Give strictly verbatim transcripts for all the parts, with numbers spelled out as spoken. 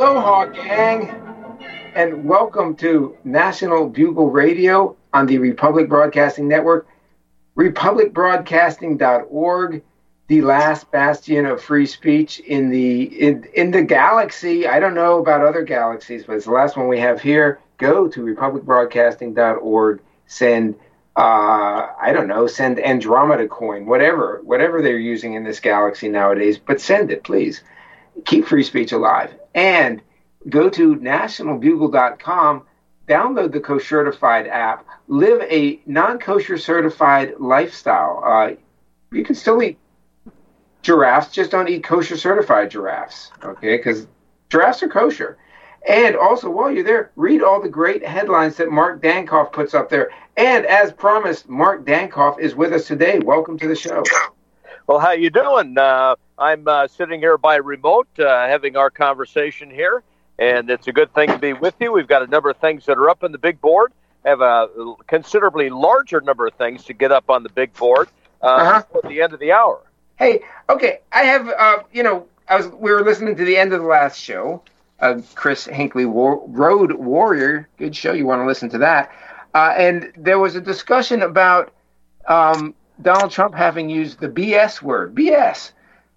Aloha, gang, and welcome to National Bugle Radio on the Republic Broadcasting Network, republic broadcasting dot org, the last bastion of free speech in the in, in the galaxy. I don't know about other galaxies, but it's the last one we have here. Go to republic broadcasting dot org, send, uh, I don't know, send Andromeda coin, whatever, whatever they're using in this galaxy nowadays, but send it, please. Keep free speech alive. And go to national bugle dot com, download the Koshertified app, live a non-kosher certified lifestyle. Uh, you can still eat giraffes, just don't eat kosher certified giraffes, okay? Because giraffes are kosher. And also, while you're there, read all the great headlines that Mark Dankoff puts up there. And as promised, Mark Dankoff is with us today. Welcome to the show. Well, how you doing? Uh, I'm uh, sitting here by remote, uh, having our conversation here, and it's a good thing to be with you. We've got a number of things that are up on the big board. Have a considerably larger number of things to get up on the big board uh, uh-huh. at the end of the hour. Hey, okay, I have, uh, you know, I was we were listening to the end of the last show, uh, Chris Hinckley, War- Road Warrior, good show, you want to listen to that, uh, and there was a discussion about um, Donald Trump having used the B S word, B S,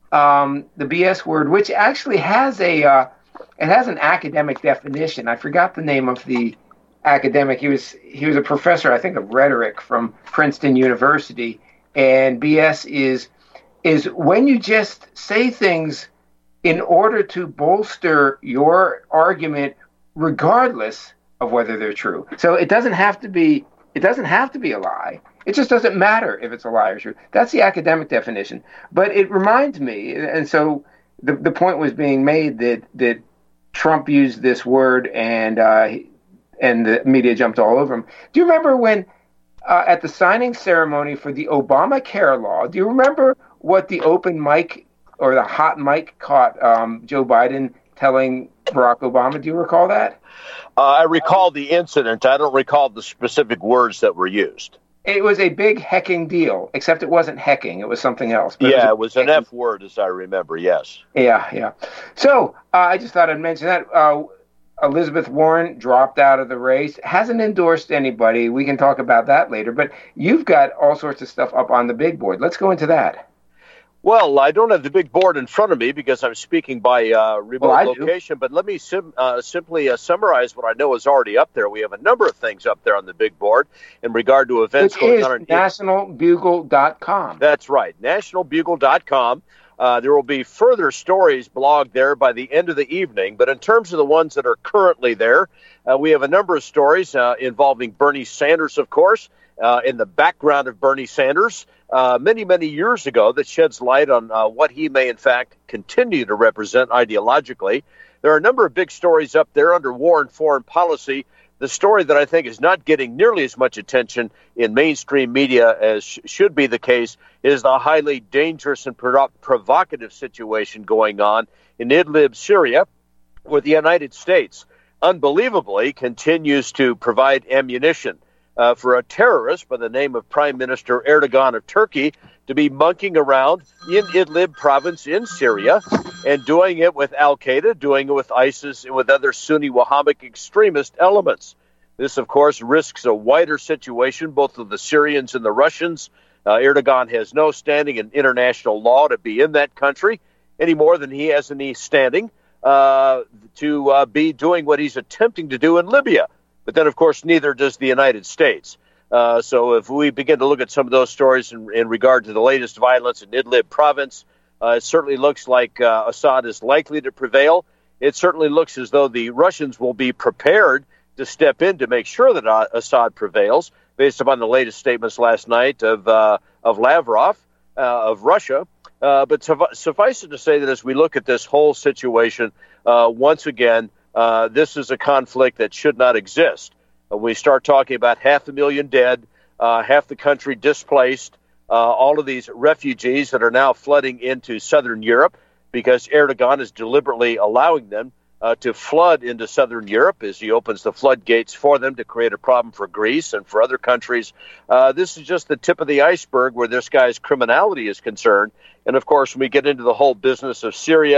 um, the B S word, which actually has a, uh, it has an academic definition. I forgot the name of the academic. He was he was a professor, I think, of rhetoric from Princeton University, and B S is is when you just say things in order to bolster your argument, regardless of whether they're true. So it doesn't have to be it doesn't have to be a lie. It just doesn't matter if it's a lie or true. That's the academic definition. But it reminds me, and so the the point was being made that that Trump used this word and uh, and the media jumped all over him. Do you remember when uh, at the signing ceremony for the Obamacare law, do you remember what the open mic or the hot mic caught um, Joe Biden telling Barack Obama? Do you recall that? Uh, I recall the incident. I don't recall the specific words that were used. It was a big hecking deal, except it wasn't hecking. It was something else. But yeah, it was, it was an F word, as I remember, yes. Yeah, yeah. So uh, I just thought I'd mention that. Uh, Elizabeth Warren dropped out of the race, hasn't endorsed anybody. We can talk about that later. But you've got all sorts of stuff up on the big board. Let's go into that. Well, I don't have the big board in front of me because I'm speaking by uh, remote well, location, do. But let me sim- uh, simply uh, summarize what I know is already up there. We have a number of things up there on the big board in regard to events Which going is on. Which is national bugle dot com. That's right, national bugle dot com. Uh, there will be further stories blogged there by the end of the evening, but in terms of the ones that are currently there, uh, we have a number of stories uh, involving Bernie Sanders, of course, uh, in the background of Bernie Sanders. Uh, many, many years ago that sheds light on uh, what he may, in fact, continue to represent ideologically. There are a number of big stories up there under war and foreign policy. The story that I think is not getting nearly as much attention in mainstream media as sh- should be the case is the highly dangerous and pro- provocative situation going on in Idlib, Syria, where the United States, unbelievably, continues to provide ammunition Uh, for a terrorist by the name of Prime Minister Erdogan of Turkey to be monkeying around in Idlib province in Syria and doing it with Al-Qaeda, doing it with ISIS, and with other Sunni Wahhabic extremist elements. This, of course, risks a wider situation, both of the Syrians and the Russians. Uh, Erdogan has no standing in international law to be in that country any more than he has any standing uh, to uh, be doing what he's attempting to do in Libya. But then, of course, neither does the United States. Uh, so if we begin to look at some of those stories in, in regard to the latest violence in Idlib province, uh, it certainly looks like uh, Assad is likely to prevail. It certainly looks as though the Russians will be prepared to step in to make sure that uh, Assad prevails, based upon the latest statements last night of uh, of Lavrov, uh, of Russia. Uh, but suffi- suffice it to say that as we look at this whole situation, uh, once again, Uh, this is a conflict that should not exist. When we start talking about half a million dead, uh, half the country displaced, uh, all of these refugees that are now flooding into southern Europe because Erdogan is deliberately allowing them uh, to flood into southern Europe as he opens the floodgates for them to create a problem for Greece and for other countries. Uh, this is just the tip of the iceberg where this guy's criminality is concerned. And, of course, when we get into the whole business of Syria,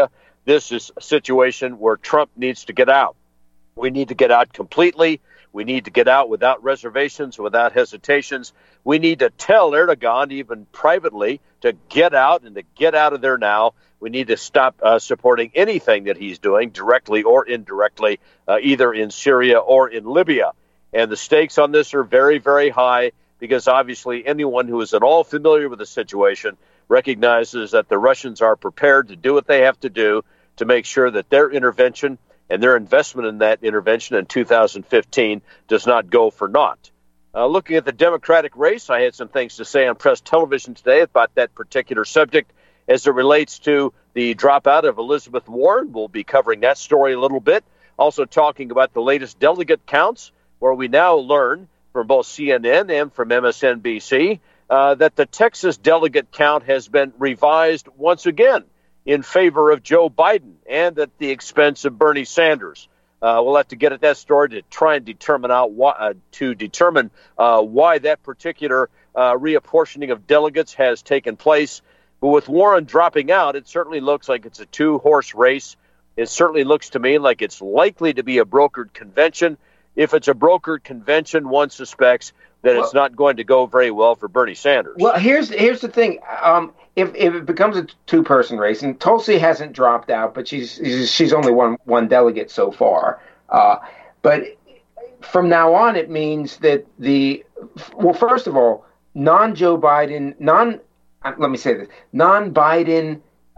this is a situation where Trump needs to get out. We need to get out completely. We need to get out without reservations, without hesitations. We need to tell Erdogan, even privately, to get out and to get out of there now. We need to stop uh, supporting anything that he's doing, directly or indirectly, uh, either in Syria or in Libya. And the stakes on this are very, very high, because obviously anyone who is at all familiar with the situation recognizes that the Russians are prepared to do what they have to do to make sure that their intervention and their investment in that intervention in two thousand fifteen does not go for naught. Uh, looking at the Democratic race, I had some things to say on press television today about that particular subject as it relates to the dropout of Elizabeth Warren. We'll be covering that story a little bit. Also talking about the latest delegate counts, where we now learn from both C N N and from M S N B C uh, that the Texas delegate count has been revised once again in favor of Joe Biden and at the expense of Bernie Sanders. Uh, we'll have to get at that story to try and determine out why, uh, to determine uh, why that particular uh, reapportioning of delegates has taken place. But with Warren dropping out, it certainly looks like it's a two-horse race. It certainly looks to me like it's likely to be a brokered convention. If it's a brokered convention, one suspects that well, it's not going to go very well for Bernie Sanders. Well, here's here's the thing. Um, if if it becomes a two-person race, and Tulsi hasn't dropped out, but she's she's only one one delegate so far. Uh, but from now on, it means that the well, first of all, non-Joe Biden, non let me say this, non-Biden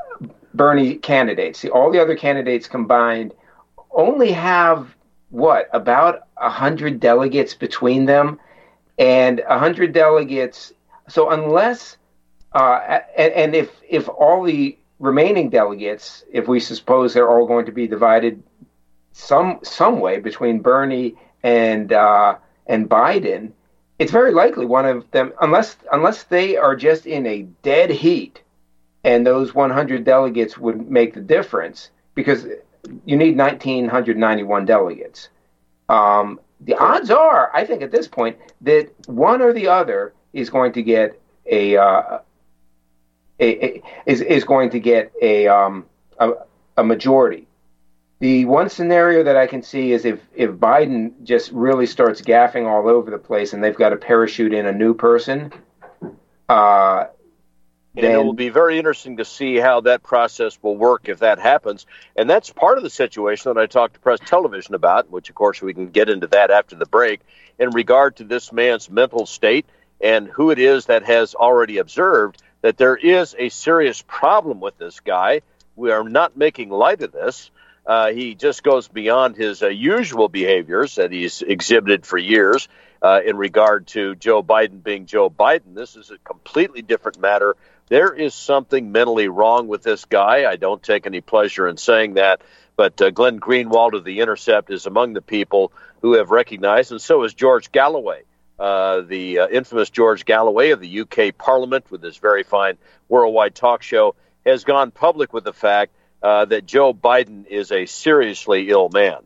Bernie candidates, see, all the other candidates combined only have what, about a hundred delegates between them, and a hundred delegates. So unless, uh, and, and if if all the remaining delegates, if we suppose they're all going to be divided some some way between Bernie and uh, and Biden, it's very likely one of them, unless unless they are just in a dead heat, and those one hundred delegates would make the difference, because you need one thousand nine hundred ninety-one delegates. Um, the odds are, I think at this point, that one or the other is going to get a, uh, a, a is is going to get a, um, a a majority. The one scenario that I can see is if if Biden just really starts gaffing all over the place and they've got to parachute in a new person. Uh, And it will be very interesting to see how that process will work if that happens. And that's part of the situation that I talked to Press Television about, which, of course, we can get into that after the break, in regard to this man's mental state and who it is that has already observed that there is a serious problem with this guy. We are not making light of this. Uh, he just goes beyond his uh, usual behaviors that he's exhibited for years uh, in regard to Joe Biden being Joe Biden. This is a completely different matter. There is something mentally wrong with this guy. I don't take any pleasure in saying that, but uh, Glenn Greenwald of The Intercept is among the people who have recognized, and so is George Galloway, uh, the uh, infamous George Galloway of the U K Parliament with his very fine worldwide talk show, has gone public with the fact uh, that Joe Biden is a seriously ill man.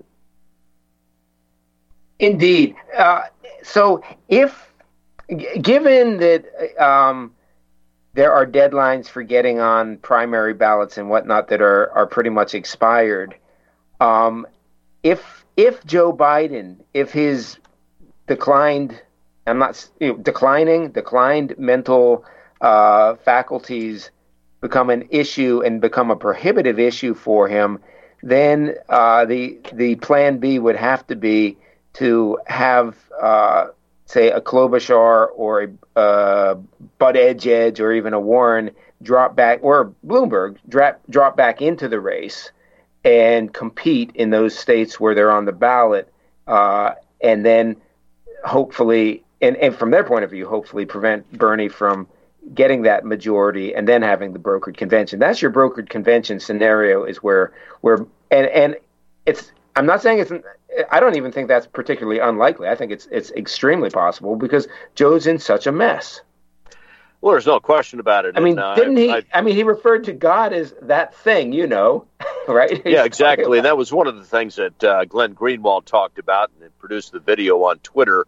Indeed. Uh, so if, g- given that... Um, there are deadlines for getting on primary ballots and whatnot that are, are pretty much expired. Um, if if Joe Biden, if his declined, I'm not you know, declining, declined mental uh, faculties become an issue and become a prohibitive issue for him, then uh, the the plan B would have to be to have. Uh, say a Klobuchar or a uh, Buttigieg or even a Warren drop back, or Bloomberg drop, drop back into the race and compete in those states where they're on the ballot, uh, and then hopefully, and, and from their point of view, hopefully prevent Bernie from getting that majority and then having the brokered convention. That's your brokered convention scenario, is where, where and, and it's, I'm not saying it's, I don't even think that's particularly unlikely. I think it's it's extremely possible because Joe's in such a mess. Well, there's no question about it. I mean, and, uh, didn't he? I, I mean, he referred to God as that thing, you know, right? Yeah, exactly. And that was one of the things that uh, Glenn Greenwald talked about and produced the video on Twitter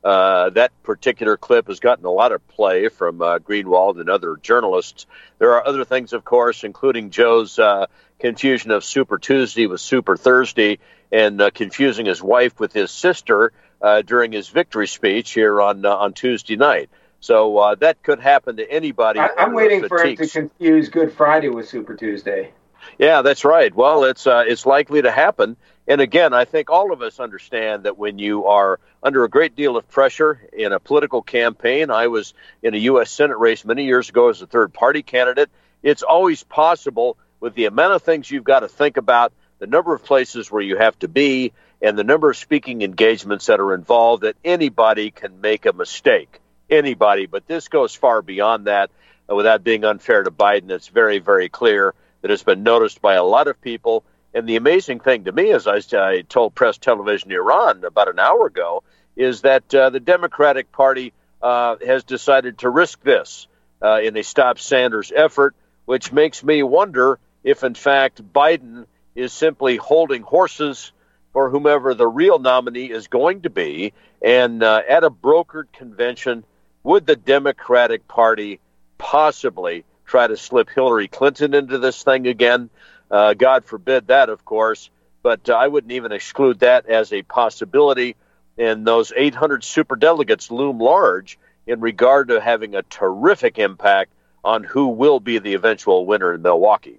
Uh, that particular clip has gotten a lot of play from uh, Greenwald and other journalists. There are other things, of course, including Joe's uh, confusion of Super Tuesday with Super Thursday and uh, confusing his wife with his sister uh, during his victory speech here on uh, on Tuesday night. So uh, that could happen to anybody. I, I'm waiting for him to confuse Good Friday with Super Tuesday. Yeah, that's right. Well, it's uh, it's likely to happen. And again, I think all of us understand that when you are under a great deal of pressure in a political campaign, I was in a U S Senate race many years ago as a third party candidate. It's always possible with the amount of things you've got to think about, the number of places where you have to be, and the number of speaking engagements that are involved, that anybody can make a mistake. Anybody. But this goes far beyond that. Uh, without being unfair to Biden, it's very, very clear that it's been noticed by a lot of people. And the amazing thing to me, as I, I told Press Television Iran about an hour ago, is that uh, the Democratic Party uh, has decided to risk this uh, in a Stop Sanders effort, which makes me wonder if, in fact, Biden is simply holding horses for whomever the real nominee is going to be. And uh, at a brokered convention, would the Democratic Party possibly try to slip Hillary Clinton into this thing again? Uh, God forbid that, of course, but uh, I wouldn't even exclude that as a possibility. And those eight hundred superdelegates loom large in regard to having a terrific impact on who will be the eventual winner in Milwaukee.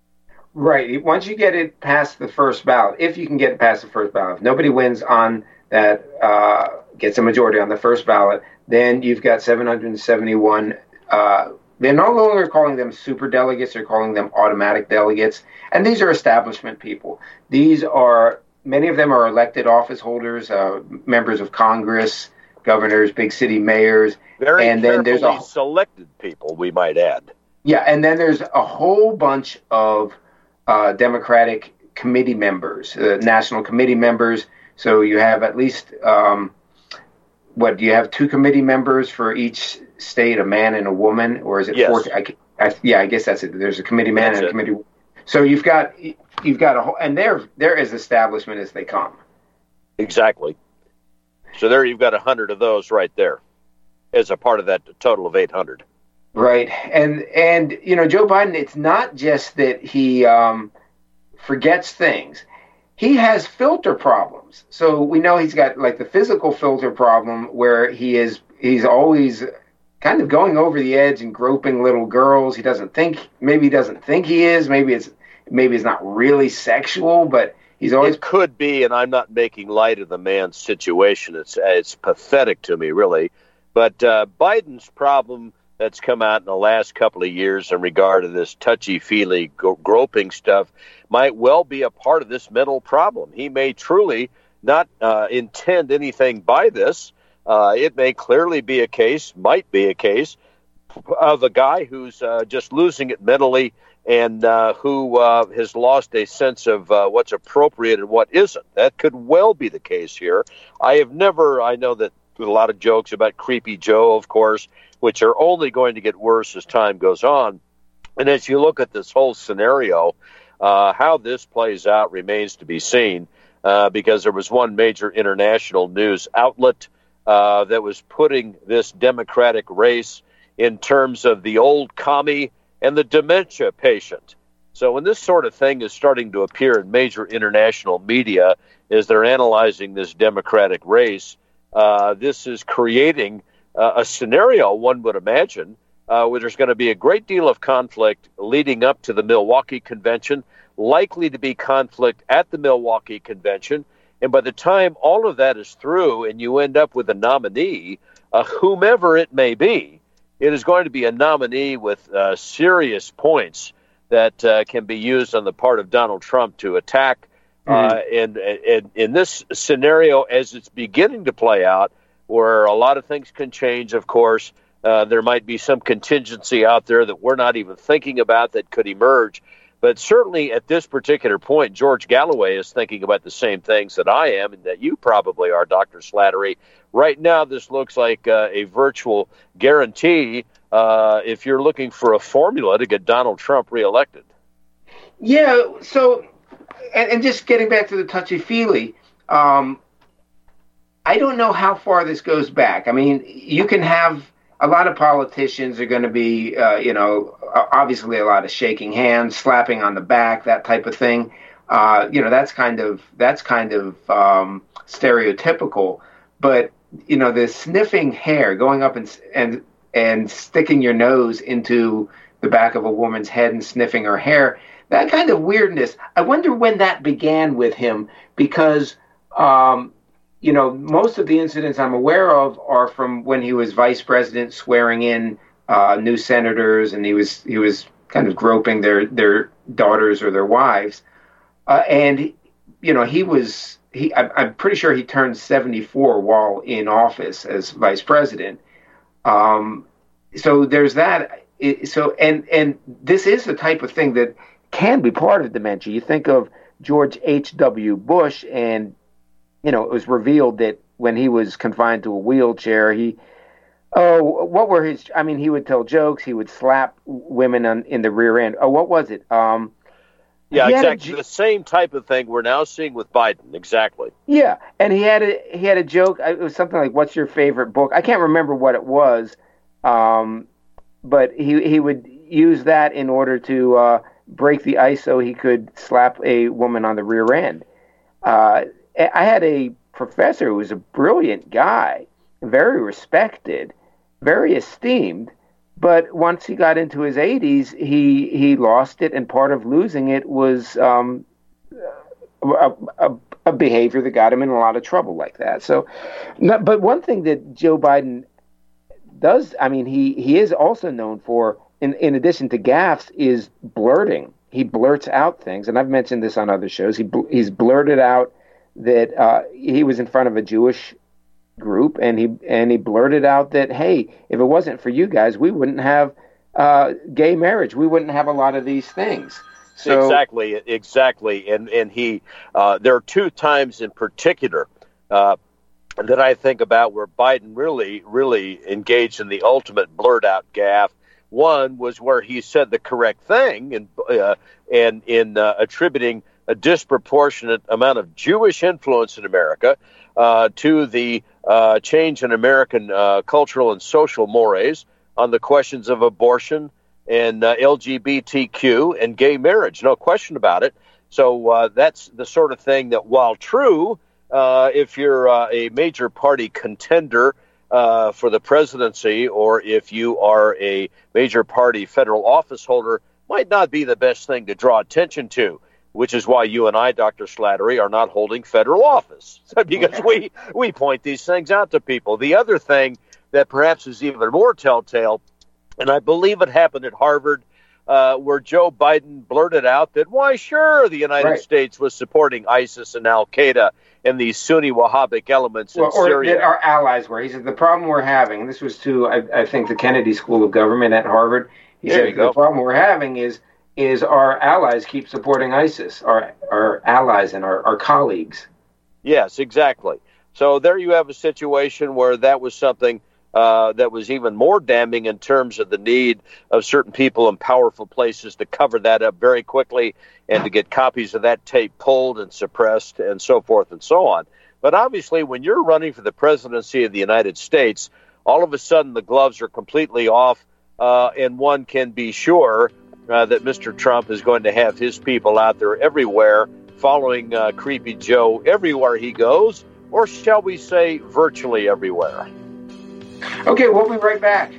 Right. Once you get it past the first ballot, if you can get it past the first ballot, if nobody wins on that, uh, gets a majority on the first ballot, then you've got seven hundred seventy-one uh they're no longer calling them super delegates, they're calling them automatic delegates. And these are establishment people. These are, many of them are elected office holders, uh, members of Congress, governors, big city mayors. Very and then there's a selected people, we might add. Yeah, and then there's a whole bunch of uh, Democratic committee members, uh, national committee members. So you have at least, um, what, do you have two committee members for each state, a man and a woman, or is it yes. four? I, I, yeah, I guess that's it. There's a committee man that's and a it. committee. So you've got you've got a whole, and they're they're as establishment as they come. Exactly. So there you've got a hundred of those right there, as a part of that total of eight hundred. Right, and and you know Joe Biden, it's not just that he um, forgets things. He has filter problems. So we know he's got like the physical filter problem where he is he's always kind of going over the edge and groping little girls. He doesn't think, maybe he doesn't think he is. Maybe it's maybe it's not really sexual, but he's always. It could be, and I'm not making light of the man's situation. It's it's pathetic to me, really. But uh, Biden's problem that's come out in the last couple of years in regard to this touchy-feely gro- groping stuff might well be a part of this mental problem. He may truly not uh, intend anything by this. Uh, it may clearly be a case, might be a case, of a guy who's uh, just losing it mentally and uh, who uh, has lost a sense of uh, what's appropriate and what isn't. That could well be the case here. I have never, I know that a lot of jokes about Creepy Joe, of course, which are only going to get worse as time goes on. And as you look at this whole scenario, uh, how this plays out remains to be seen, uh, because there was one major international news outlet Uh, that was putting this Democratic race in terms of the old commie and the dementia patient. So when this sort of thing is starting to appear in major international media as they're analyzing this Democratic race, uh, this is creating uh, a scenario, one would imagine, uh, where there's going to be a great deal of conflict leading up to the Milwaukee convention, likely to be conflict at the Milwaukee convention. And by the time all of that is through and you end up with a nominee, uh, whomever it may be, it is going to be a nominee with uh, serious points that uh, can be used on the part of Donald Trump to attack. Mm-hmm. Uh, and, and in this scenario, as it's beginning to play out, where a lot of things can change, of course, uh, there might be some contingency out there that we're not even thinking about that could emerge. But certainly at this particular point, George Galloway is thinking about the same things that I am and that you probably are, Doctor Slattery. Right now, this looks like uh, a virtual guarantee uh, if you're looking for a formula to get Donald Trump reelected. Yeah, so, and, and just getting back to the touchy-feely, um, I don't know how far this goes back. I mean, you can have a lot of politicians are going to be, uh, you know, obviously a lot of shaking hands, slapping on the back, that type of thing. Uh, you know, that's kind of that's kind of um, stereotypical. But you know, the sniffing hair, going up and and and sticking your nose into the back of a woman's head and sniffing her hair, that kind of weirdness. I wonder when that began with him, because. Um, You know, most of the incidents I'm aware of are from when he was vice president, swearing in uh, new senators, and he was he was kind of groping their their daughters or their wives. Uh, and you know, he was he. I, I'm pretty sure he turned seventy-four while in office as vice president. Um, so there's that. It, so and and this is the type of thing that can be part of dementia. You think of George H W. Bush, and you know, it was revealed that when he was confined to a wheelchair, he, oh, what were his, I mean, he would tell jokes, he would slap women on, in the rear end. Oh, what was it? Um, yeah, exactly. A, the same type of thing we're now seeing with Biden. Exactly. Yeah. And he had a, he had a joke. It was something like, what's your favorite book? I can't remember what it was. Um, but he, he would use that in order to uh, break the ice so he could slap a woman on the rear end. Uh, I had a professor who was a brilliant guy, very respected, very esteemed, but once he got into his eighties, he he lost it, and part of losing it was um, a, a, a behavior that got him in a lot of trouble like that. So, but one thing that Joe Biden does, I mean, he, he is also known for, in, in addition to gaffes, is blurting. He blurts out things, and I've mentioned this on other shows. He he's blurted out that uh, he was in front of a Jewish group, and he and he blurted out that, hey, if it wasn't for you guys, we wouldn't have uh, gay marriage. We wouldn't have a lot of these things. So, exactly, exactly. And and he, uh, there are two times in particular uh, that I think about where Biden really, really engaged in the ultimate blurt out gaffe. One was where he said the correct thing, and uh, and in uh, attributing a disproportionate amount of Jewish influence in America uh, to the uh, change in American uh, cultural and social mores on the questions of abortion and uh, L G B T Q and gay marriage. No question about it. So uh, that's the sort of thing that, while true, uh, if you're uh, a major party contender uh, for the presidency, or if you are a major party federal office holder, might not be the best thing to draw attention to. Which is why you and I, Doctor Slattery, are not holding federal office, because we, we point these things out to people. The other thing that perhaps is even more telltale, and I believe it happened at Harvard, uh, where Joe Biden blurted out that, why, sure, the United right. States was supporting ISIS and Al-Qaeda and these Sunni Wahhabic elements in well, or Syria. That our allies were. He said, the problem we're having, this was to, I, I think, the Kennedy School of Government at Harvard. He there said, the problem we're having is, is our allies keep supporting ISIS, our our allies and our, our colleagues. Yes, exactly. So there you have a situation where that was something uh, that was even more damning in terms of the need of certain people in powerful places to cover that up very quickly and to get copies of that tape pulled and suppressed and so forth and so on. But obviously, when you're running for the presidency of the United States, all of a sudden the gloves are completely off, uh, and one can be sure Uh, that Mister Trump is going to have his people out there everywhere following uh, Creepy Joe everywhere he goes, or shall we say virtually everywhere. Okay, we'll be right back.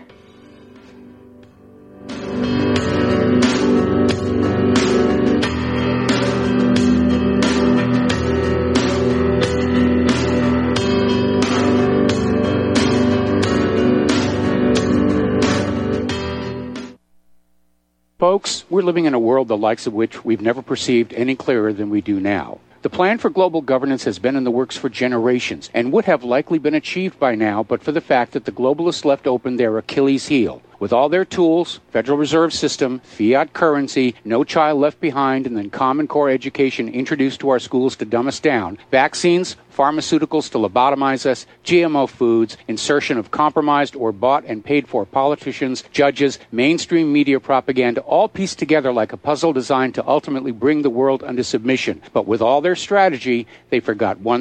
Folks, we're living in a world the likes of which we've never perceived any clearer than we do now. The plan for global governance has been in the works for generations and would have likely been achieved by now but for the fact that the globalists left open their Achilles heel. With all their tools, Federal Reserve System, fiat currency, no child left behind, and then Common Core education introduced to our schools to dumb us down, vaccines, pharmaceuticals to lobotomize us, G M O foods, insertion of compromised or bought and paid for politicians, judges, mainstream media propaganda, all pieced together like a puzzle designed to ultimately bring the world under submission. But with all their strategy, they forgot one thing.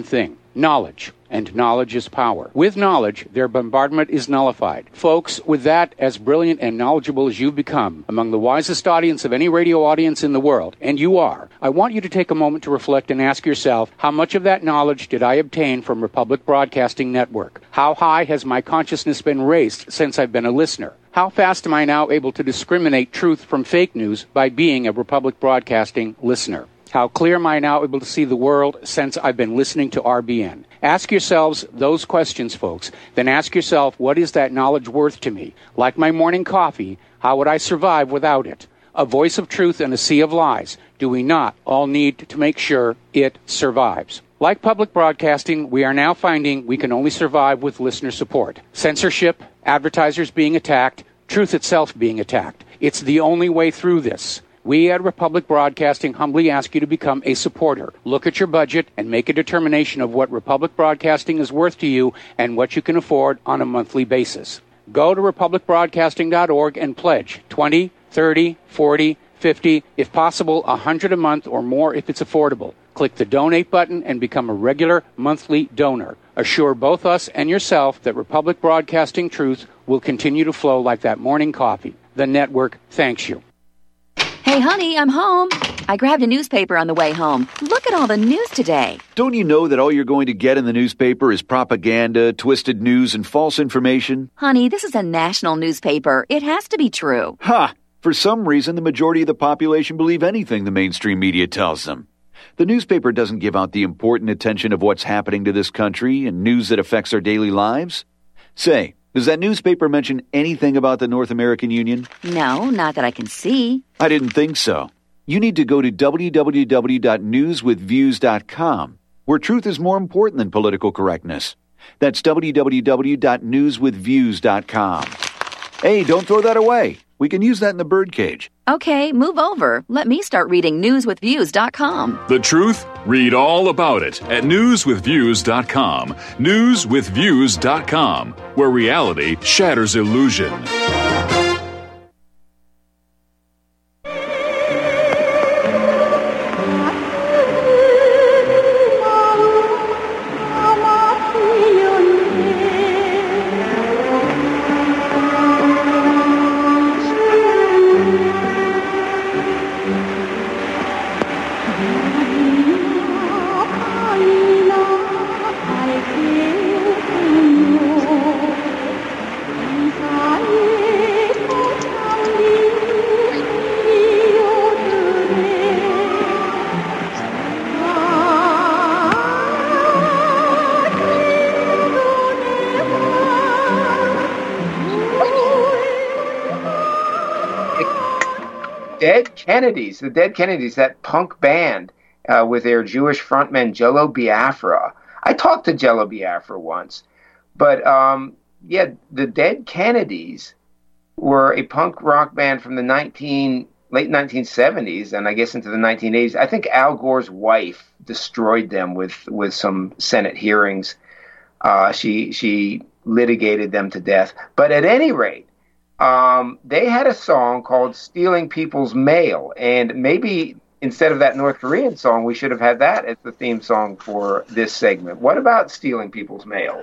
Knowledge. And knowledge is power. With knowledge, their bombardment is nullified. Folks, with that, as brilliant and knowledgeable as you've become, among the wisest audience of any radio audience in the world, and you are, I want you to take a moment to reflect and ask yourself, how much of that knowledge did I obtain from Republic Broadcasting Network? How high has my consciousness been raised since I've been a listener? How fast am I now able to discriminate truth from fake news by being a Republic Broadcasting listener? How clear am I now able to see the world since I've been listening to R B N? Ask yourselves those questions, folks. Then ask yourself, what is that knowledge worth to me? Like my morning coffee, how would I survive without it? A voice of truth in a sea of lies. Do we not all need to make sure it survives? Like public broadcasting, we are now finding we can only survive with listener support. Censorship, advertisers being attacked, truth itself being attacked. It's the only way through this. We at Republic Broadcasting humbly ask you to become a supporter. Look at your budget and make a determination of what Republic Broadcasting is worth to you and what you can afford on a monthly basis. Go to republic broadcasting dot org and pledge twenty, thirty, forty, fifty, if possible, one hundred a month or more if it's affordable. Click the donate button and become a regular monthly donor. Assure both us and yourself that Republic Broadcasting truth will continue to flow like that morning coffee. The network thanks you. Hey, honey, I'm home. I grabbed a newspaper on the way home. Look at all the news today. Don't you know that all you're going to get in the newspaper is propaganda, twisted news, and false information? Honey, this is a national newspaper. It has to be true. Ha! For some reason, the majority of the population believe anything the mainstream media tells them. The newspaper doesn't give out the important attention of what's happening to this country and news that affects our daily lives. Say, does that newspaper mention anything about the North American Union? No, not that I can see. I didn't think so. You need to go to w w w dot news with views dot com, where truth is more important than political correctness. That's w w w dot news with views dot com. Hey, don't throw that away. We can use that in the birdcage. Okay, move over. Let me start reading news with views dot com. The truth? Read all about it at news with views dot com. news with views dot com, where reality shatters illusion. Dead Kennedys, the Dead Kennedys, that punk band uh, with their Jewish frontman Jello Biafra. I talked to Jello Biafra once, but um, yeah, the Dead Kennedys were a punk rock band from the nineteen late nineteen seventies and I guess into the nineteen eighties. I think Al Gore's wife destroyed them with with some Senate hearings. Uh, she she litigated them to death. But at any rate, Um, they had a song called Stealing People's Mail, and maybe instead of that North Korean song, we should have had that as the theme song for this segment. What about Stealing People's Mail?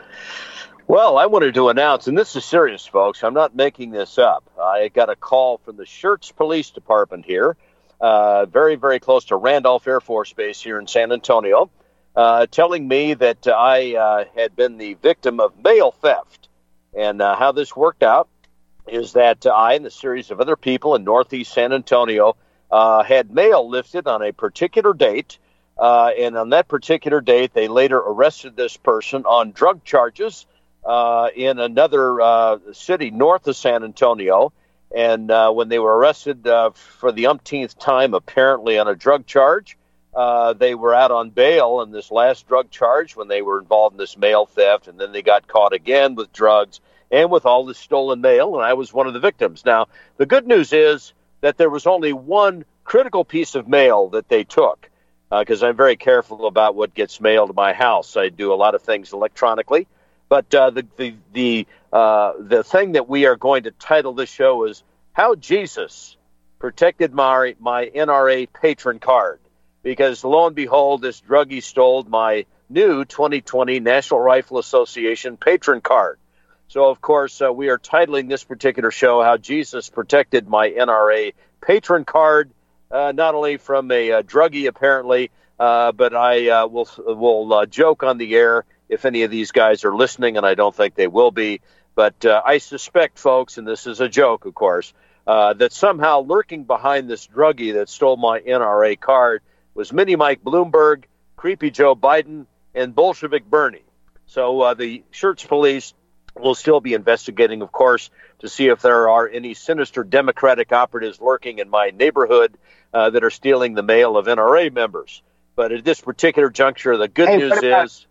Well, I wanted to announce, and this is serious, folks, I'm not making this up. I got a call from the Schertz Police Department here, uh, very, very close to Randolph Air Force Base here in San Antonio, uh, telling me that I uh, had been the victim of mail theft. And uh, how this worked out is that I and a series of other people in Northeast San Antonio uh, had mail lifted on a particular date, uh, and on that particular date, they later arrested this person on drug charges uh, in another uh, city north of San Antonio, and uh, when they were arrested uh, for the umpteenth time, apparently on a drug charge, uh, they were out on bail on this last drug charge when they were involved in this mail theft, and then they got caught again with drugs and with all this stolen mail, and I was one of the victims. Now, the good news is that there was only one critical piece of mail that they took, because uh, I'm very careful about what gets mailed to my house. I do a lot of things electronically, but uh, the the the, uh, the thing that we are going to title this show is How Jesus Protected My, my N R A Patron Card, because lo and behold, this druggie stole my new twenty twenty National Rifle Association patron card. So, of course, uh, we are titling this particular show, How Jesus Protected My N R A Patron Card, uh, not only from a uh, druggie, apparently, uh, but I uh, will, will uh, joke on the air if any of these guys are listening, and I don't think they will be. But uh, I suspect, folks, and this is a joke, of course, uh, that somehow lurking behind this druggie that stole my N R A card was Mini Mike Bloomberg, Creepy Joe Biden, and Bolshevik Bernie. So uh, the Shirts Police will still be investigating, of course, to see if there are any sinister Democratic operatives lurking in my neighborhood uh, that are stealing the mail of N R A members. But at this particular juncture, the good hey, news about, is,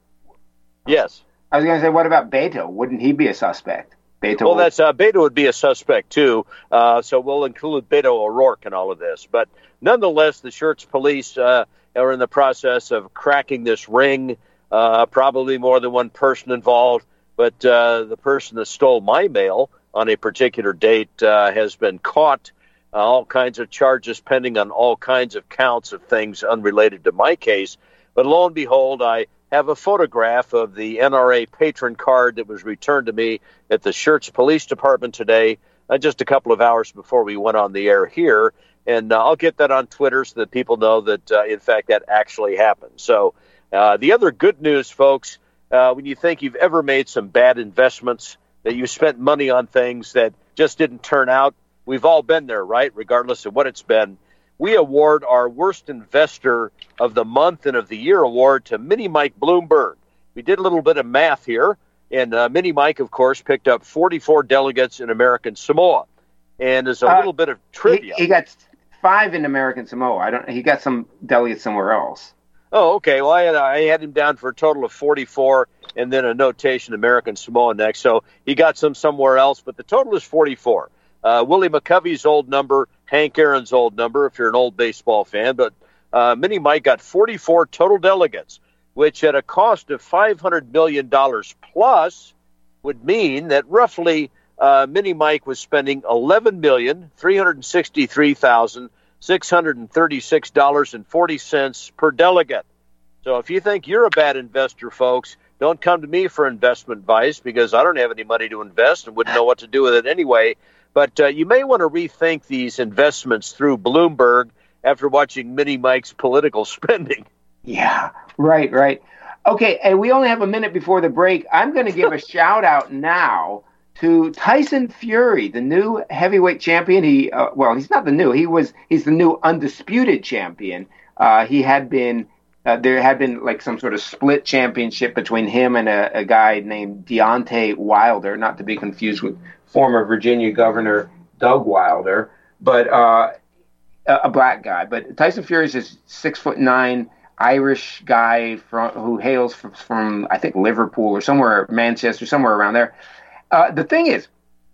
yes. I was going to say, what about Beto? Wouldn't he be a suspect? Beto well, would... that's uh, Beto would be a suspect too. Uh, so we'll include Beto O'Rourke in all of this. But nonetheless, the Shirts Police uh, are in the process of cracking this ring. Uh, probably more than one person involved. But uh, the person that stole my mail on a particular date uh, has been caught. Uh, all kinds of charges pending on all kinds of counts of things unrelated to my case. But lo and behold, I have a photograph of the N R A patron card that was returned to me at the Shirts Police Department today, uh, just a couple of hours before we went on the air here. And uh, I'll get that on Twitter so that people know that, uh, in fact, that actually happened. So uh, the other good news, folks, Uh, when you think you've ever made some bad investments, that you spent money on things that just didn't turn out, we've all been there, right? Regardless of what it's been. We award our Worst Investor of the Month and of the Year award to Mini Mike Bloomberg. We did a little bit of math here, and uh, Mini Mike, of course, picked up forty-four delegates in American Samoa. And as a uh, little bit of trivia. He, he got five in American Samoa. I don't. He got some delegates somewhere else. Oh, okay. Well, I had, I had him down for a total of forty-four and then a notation American Samoa next. So he got some somewhere else, but the total is forty-four. Uh, Willie McCovey's old number, Hank Aaron's old number, if you're an old baseball fan. But uh, Mini Mike got forty-four total delegates, which at a cost of five hundred million dollars plus would mean that roughly uh, Mini Mike was spending eleven million three hundred sixty-three thousand six hundred thirty-six dollars and forty cents per delegate. So if you think you're a bad investor, folks, don't come to me for investment advice because I don't have any money to invest and wouldn't know what to do with it anyway. But uh, you may want to rethink these investments through Bloomberg after watching Mini Mike's political spending. Yeah, right, right. Okay, and we only have a minute before the break. I'm going to give a shout out now to Tyson Fury, the new heavyweight champion. He, uh, well, he's not the new. He was. He's the new undisputed champion. Uh, he had been. Uh, there had been like some sort of split championship between him and a, a guy named Deontay Wilder, not to be confused with former Virginia Governor Doug Wilder, but uh, a, a black guy. But Tyson Fury is this six foot nine Irish guy from who hails from, from I think Liverpool or somewhere, Manchester, somewhere around there. Uh, the thing is,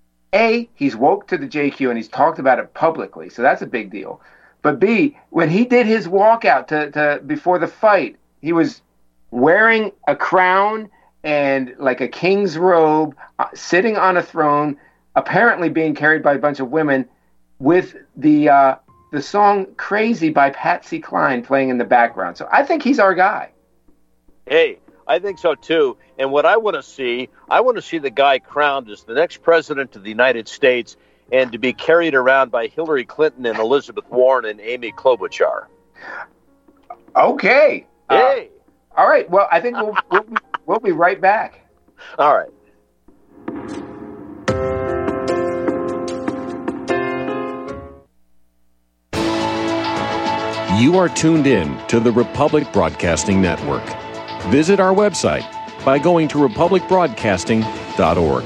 A, he's woke to the J Q and he's talked about it publicly, so that's a big deal. But B, when he did his walkout to, to before the fight, he was wearing a crown and like a king's robe, uh, sitting on a throne, apparently being carried by a bunch of women, with the uh, the song "Crazy" by Patsy Cline playing in the background. So I think he's our guy. Hey. I think so, too. And what I want to see, I want to see the guy crowned as the next president of the United States and to be carried around by Hillary Clinton and Elizabeth Warren and Amy Klobuchar. Okay. Hey. Uh, all right. Well, I think we'll, we'll, we'll be right back. All right. You are tuned in to the Republic Broadcasting Network. Visit our website by going to republic broadcasting dot org.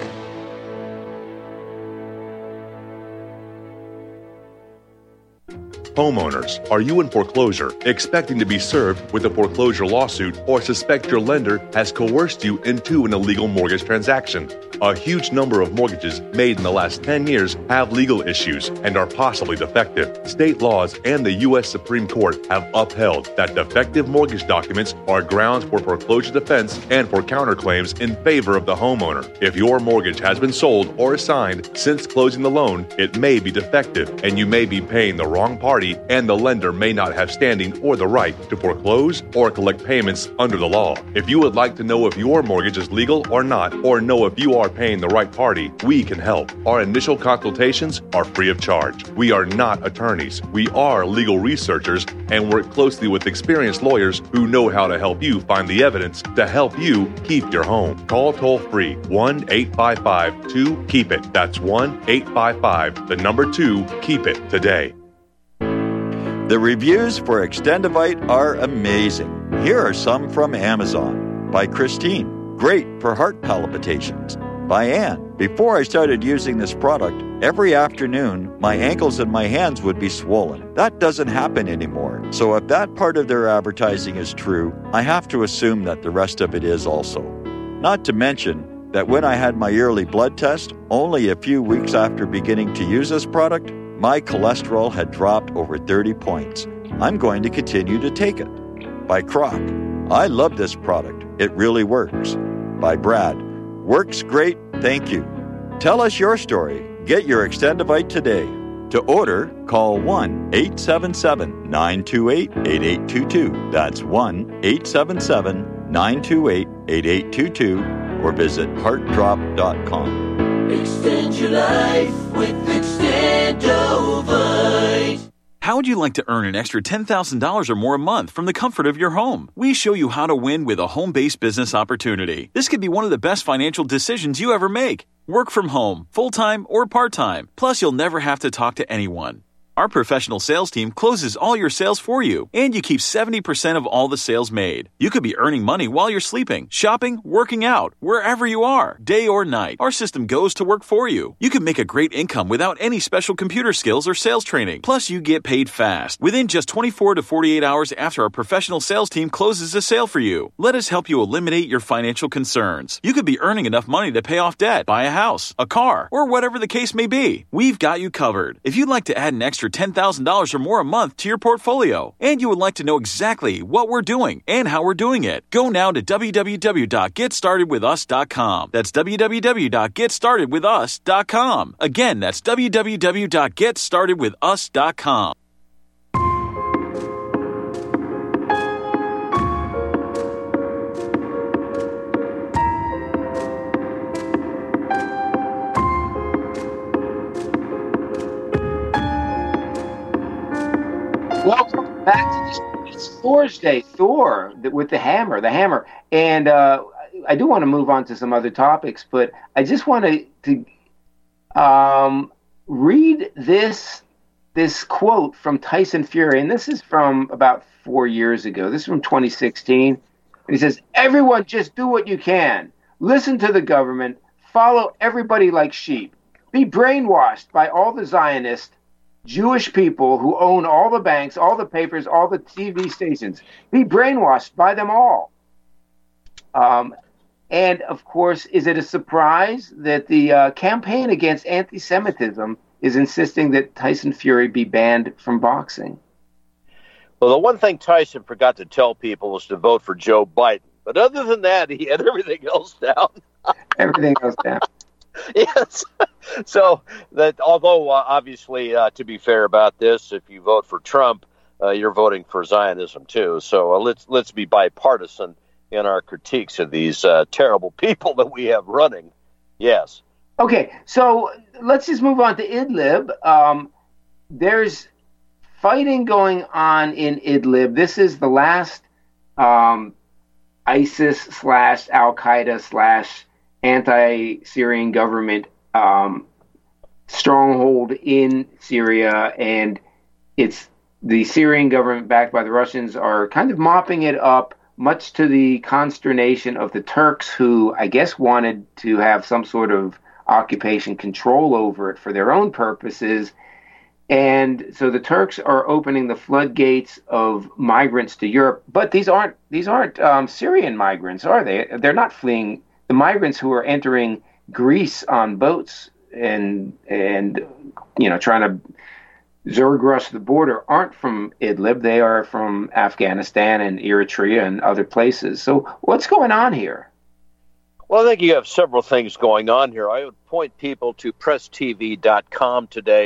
Homeowners, are you in foreclosure, expecting to be served with a foreclosure lawsuit, or suspect your lender has coerced you into an illegal mortgage transaction? A huge number of mortgages made in the last ten years have legal issues and are possibly defective. State laws and the U S Supreme Court have upheld that defective mortgage documents are grounds for foreclosure defense and for counterclaims in favor of the homeowner. If your mortgage has been sold or assigned since closing the loan, it may be defective and you may be paying the wrong party party, and the lender may not have standing or the right to foreclose or collect payments under the law. If you would like to know if your mortgage is legal or not, or know if you are paying the right party, we can help. Our initial consultations are free of charge. We are not attorneys. We are legal researchers and work closely with experienced lawyers who know how to help you find the evidence to help you keep your home. Call toll-free one eight five five two keep it. That's one eight five five, the number two, keep it today. The reviews for Extendivite are amazing. Here are some from Amazon. By Christine, great for heart palpitations. By Anne, before I started using this product, every afternoon my ankles and my hands would be swollen. That doesn't happen anymore. So if that part of their advertising is true, I have to assume that the rest of it is also. Not to mention that when I had my yearly blood test, only a few weeks after beginning to use this product, my cholesterol had dropped over thirty points. I'm going to continue to take it. By Croc, I love this product. It really works. By Brad, works great, thank you. Tell us your story. Get your Extendivite today. To order, call one eight seven seven, nine two eight, eight eight two two. That's one eight seven seven, nine two eight, eight eight two two or visit heart drop dot com. Extend your life with Extendovite. How would you like to earn an extra ten thousand dollars or more a month from the comfort of your home? We show you how to win with a home-based business opportunity. This could be one of the best financial decisions you ever make. Work from home, full-time or part-time. Plus, you'll never have to talk to anyone. Our professional sales team closes all your sales for you, and you keep seventy percent of all the sales made. You could be earning money while you're sleeping, shopping, working out, wherever you are, day or night. Our system goes to work for you. You can make a great income without any special computer skills or sales training. Plus, you get paid fast, within just twenty-four to forty-eight hours after our professional sales team closes a sale for you. Let us help you eliminate your financial concerns. You could be earning enough money to pay off debt, buy a house, a car, or whatever the case may be. We've got you covered. If you'd like to add an extra ten thousand dollars or more a month to your portfolio, and you would like to know exactly what we're doing and how we're doing it, go now to w w w dot get started with us dot com. That's w w w dot get started with us dot com. Again, that's w w w dot get started with us dot com. Welcome back to this. It's Thor's Day. Thor with the hammer, the hammer. And uh, I do want to move on to some other topics, but I just want to, to um, read this this quote from Tyson Fury, and this is from about four years ago. This is from twenty sixteen. And he says, "Everyone just do what you can. Listen to the government. Follow everybody like sheep. Be brainwashed by all the Zionists, Jewish people who own all the banks, all the papers, all the T V stations. Be brainwashed by them all." Um, and, of course, is it a surprise that the uh, campaign against anti-Semitism is insisting that Tyson Fury be banned from boxing? Well, the one thing Tyson forgot to tell people was to vote for Joe Biden. But other than that, he had everything else down. Everything else down. Yes. So that although uh, obviously, uh, to be fair about this, if you vote for Trump, uh, you're voting for Zionism too. So uh, let's let's be bipartisan in our critiques of these uh, terrible people that we have running. Yes. Okay. So let's just move on to Idlib. Um, there's fighting going on in Idlib. This is the last um, ISIS slash Al Qaeda slash anti-Syrian government um, stronghold in Syria, and it's the Syrian government backed by the Russians are kind of mopping it up, much to the consternation of the Turks, who I guess wanted to have some sort of occupation control over it for their own purposes. And so the Turks are opening the floodgates of migrants to Europe, but these aren't these aren't um, Syrian migrants, are they? They're not fleeing. The migrants who are entering Greece on boats and and you know trying to Zerg rush the border aren't from Idlib. They are from Afghanistan and Eritrea and other places. So what's going on here? Well, I think you have several things going on here. I would point people to press t v dot com today,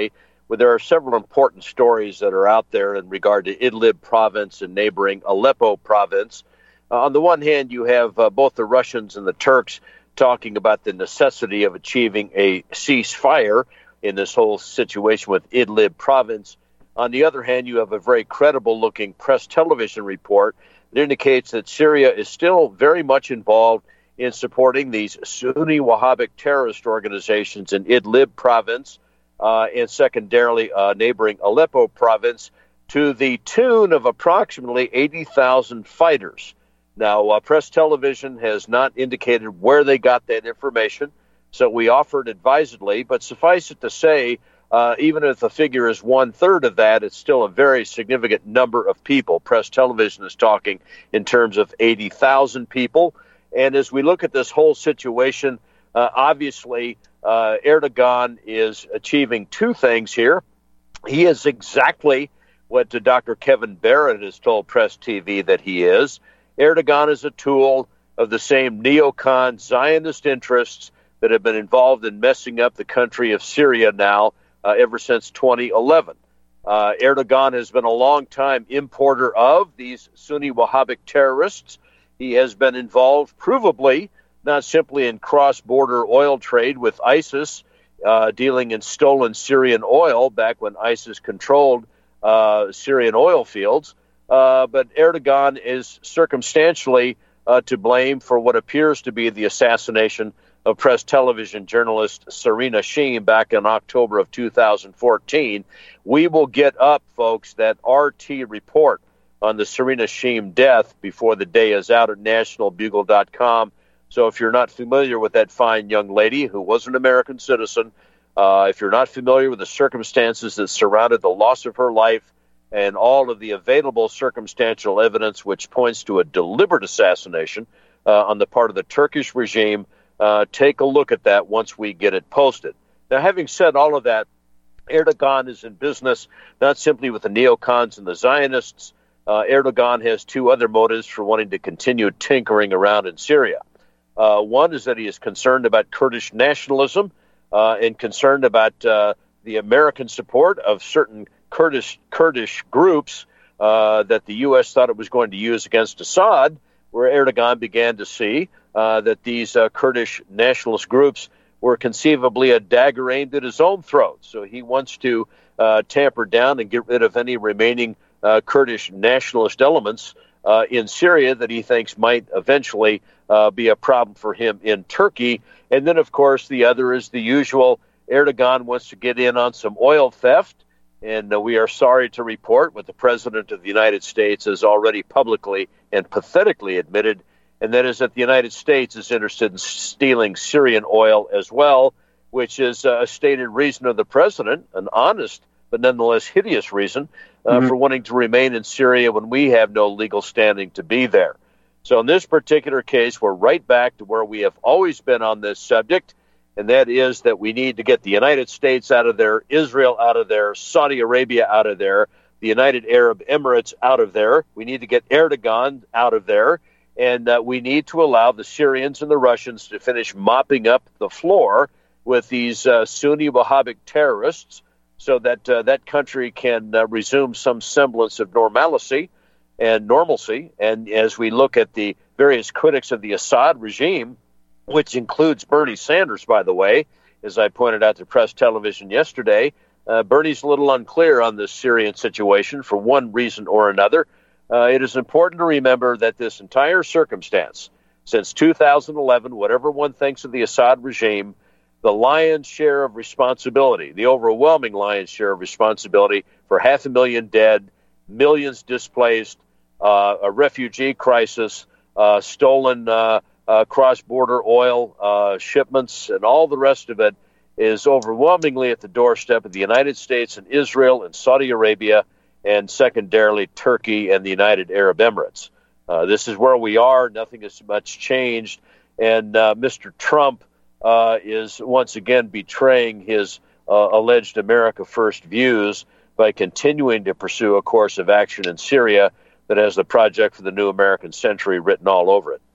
where there are several important stories that are out there in regard to Idlib province and neighboring Aleppo province. Uh, on the one hand, you have uh, both the Russians and the Turks talking about the necessity of achieving a ceasefire in this whole situation with Idlib province. On the other hand, you have a very credible-looking press television report that indicates that Syria is still very much involved in supporting these Sunni Wahhabic terrorist organizations in Idlib province uh, and secondarily uh, neighboring Aleppo province to the tune of approximately eighty thousand fighters. Now, uh, press television has not indicated where they got that information, so we offered advisedly, but suffice it to say, uh, even if the figure is one-third of that, it's still a very significant number of people. Press television is talking in terms of eighty thousand people. And as we look at this whole situation, uh, obviously uh, Erdogan is achieving two things here. He is exactly what uh, Doctor Kevin Barrett has told Press T V that he is. Erdogan is a tool of the same neocon Zionist interests that have been involved in messing up the country of Syria now uh, ever since twenty eleven. Uh, Erdogan has been a long-time importer of these Sunni Wahhabic terrorists. He has been involved, provably, not simply in cross-border oil trade with ISIS, uh, dealing in stolen Syrian oil back when ISIS controlled uh, Syrian oil fields, uh, but Erdogan is circumstantially uh, to blame for what appears to be the assassination of press television journalist Serena Sheem back in October of two thousand fourteen. We will get up, folks, that R T report on the Serena Sheem death before the day is out at national bugle dot com. So if you're not familiar with that fine young lady who was an American citizen, uh, if you're not familiar with the circumstances that surrounded the loss of her life and all of the available circumstantial evidence which points to a deliberate assassination uh, on the part of the Turkish regime, uh, take a look at that once we get it posted. Now, having said all of that, Erdogan is in business not simply with the neocons and the Zionists. Uh, Erdogan has two other motives for wanting to continue tinkering around in Syria. Uh, one is that he is concerned about Kurdish nationalism uh, and concerned about uh, the American support of certain Kurdish Kurdish groups uh, that the U S thought it was going to use against Assad, where Erdogan began to see uh, that these uh, Kurdish nationalist groups were conceivably a dagger aimed at his own throat. So he wants to uh, tamper down and get rid of any remaining Uh, Kurdish nationalist elements uh, in Syria that he thinks might eventually uh, be a problem for him in Turkey. And then, of course, the other is the usual. Erdogan wants to get in on some oil theft. And uh, we are sorry to report what the President of the United States has already publicly and pathetically admitted, and that is that the United States is interested in stealing Syrian oil as well, which is uh, a stated reason of the President, an honest but nonetheless hideous reason uh, mm-hmm. for wanting to remain in Syria when we have no legal standing to be there. So in this particular case, we're right back to where we have always been on this subject, and that is that we need to get the United States out of there, Israel out of there, Saudi Arabia out of there, the United Arab Emirates out of there. We need to get Erdogan out of there, and uh, we need to allow the Syrians and the Russians to finish mopping up the floor with these uh, Sunni Wahhabic terrorists, so that uh, that country can uh, resume some semblance of normalcy and normalcy. And as we look at the various critics of the Assad regime, which includes Bernie Sanders, by the way, as I pointed out to Press Television yesterday, uh, Bernie's a little unclear on this Syrian situation for one reason or another. Uh, it is important to remember that this entire circumstance, since two thousand eleven, whatever one thinks of the Assad regime, the lion's share of responsibility, the overwhelming lion's share of responsibility for half a million dead, millions displaced, uh, a refugee crisis, uh, stolen uh, uh, cross-border oil uh, shipments, and all the rest of it is overwhelmingly at the doorstep of the United States and Israel and Saudi Arabia, and secondarily Turkey and the United Arab Emirates. Uh, this is where we are. Nothing has much changed. And uh, Mister Trump Uh, is once again betraying his uh, alleged America First views by continuing to pursue a course of action in Syria that has the Project for the New American Century written all over it.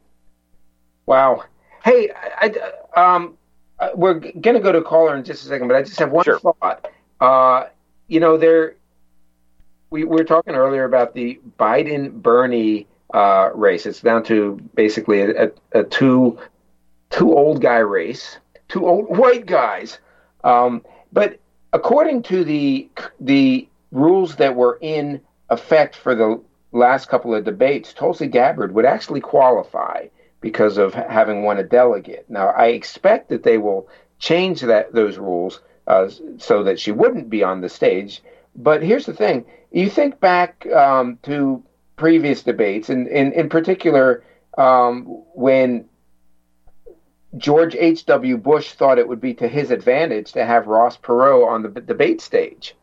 Wow. Hey, I, I, um, we're going to go to caller in just a second, but I just have one sure. thought. Uh, you know, there. We, we were talking earlier about the Biden-Bernie uh, race. It's down to basically a, a, a two two old guy race, two old white guys. Um, but according to the the rules that were in effect for the last couple of debates, Tulsi Gabbard would actually qualify because of having won a delegate. Now, I expect that they will change that those rules uh, so that she wouldn't be on the stage. But here's the thing. You think back um, to previous debates, and, and in particular um, when George H W. Bush thought it would be to his advantage to have Ross Perot on the b- debate stage.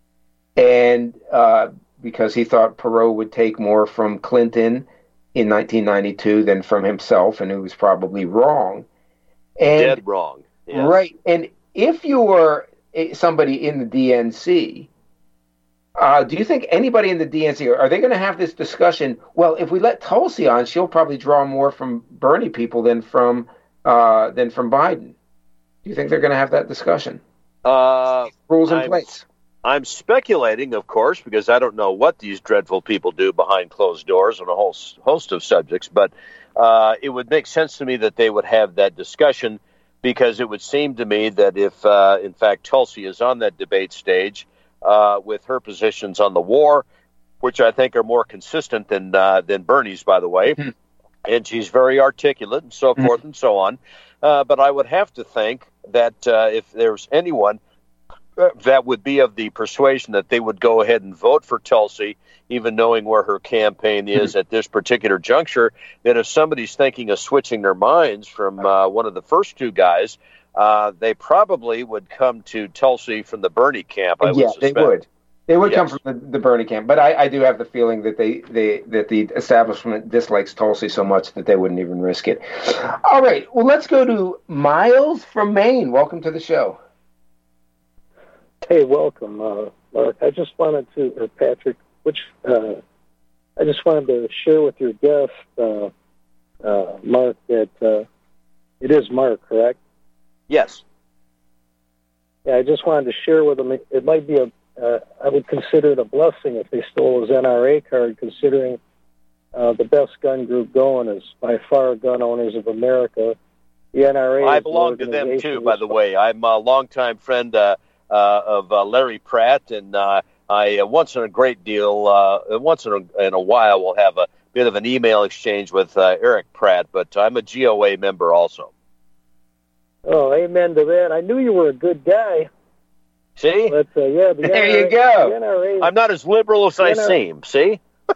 And uh, because he thought Perot would take more from Clinton in nineteen ninety-two than from himself, and he was probably wrong. And, Dead wrong. Yes. Right. And if you were somebody in the D N C, Uh, do you think anybody in the D N C, are they going to have this discussion? Well, if we let Tulsi on, she'll probably draw more from Bernie people than from uh, than from Biden. Do you think they're going to have that discussion? Uh, Rules in I'm, place. I'm speculating, of course, because I don't know what these dreadful people do behind closed doors on a whole host of subjects. But uh, it would make sense to me that they would have that discussion, because it would seem to me that if, uh, in fact, Tulsi is on that debate stage, Uh, with her positions on the war, which I think are more consistent than uh, than Bernie's, by the way, mm-hmm. and she's very articulate and so mm-hmm. forth and so on. Uh, but I would have to think that uh, if there's anyone that would be of the persuasion that they would go ahead and vote for Tulsi, even knowing where her campaign is mm-hmm. at this particular juncture, that if somebody's thinking of switching their minds from uh, one of the first two guys, Uh, they probably would come to Tulsi from the Bernie camp. I would yeah, suspect. they would. They would yes. come from the, the Bernie camp. But I, I do have the feeling that they, they that the establishment dislikes Tulsi so much that they wouldn't even risk it. All right. Well, let's go to Miles from Maine. Welcome to the show. Hey, welcome, uh, Mark. I just wanted to, or Patrick, which uh, I just wanted to share with your guest, uh, uh, Mark, that uh, it is Mark, correct? Yes. Yeah, I just wanted to share with them. It, it might be a. Uh, I would consider it a blessing if they stole his N R A card, considering uh, the best gun group going is by far Gun Owners of America. The N R A. I belong to them too, by the way. I'm a longtime friend uh, uh, of uh, Larry Pratt, and uh, I uh, once in a great deal, uh, once in a, in a while, will have a bit of an email exchange with uh, Eric Pratt. But I'm a G O A member also. Oh, amen to that. I knew you were a good guy. See? But, uh, yeah, the there N R A, you go. The N R A, I'm not as liberal as I N R A, seem, see?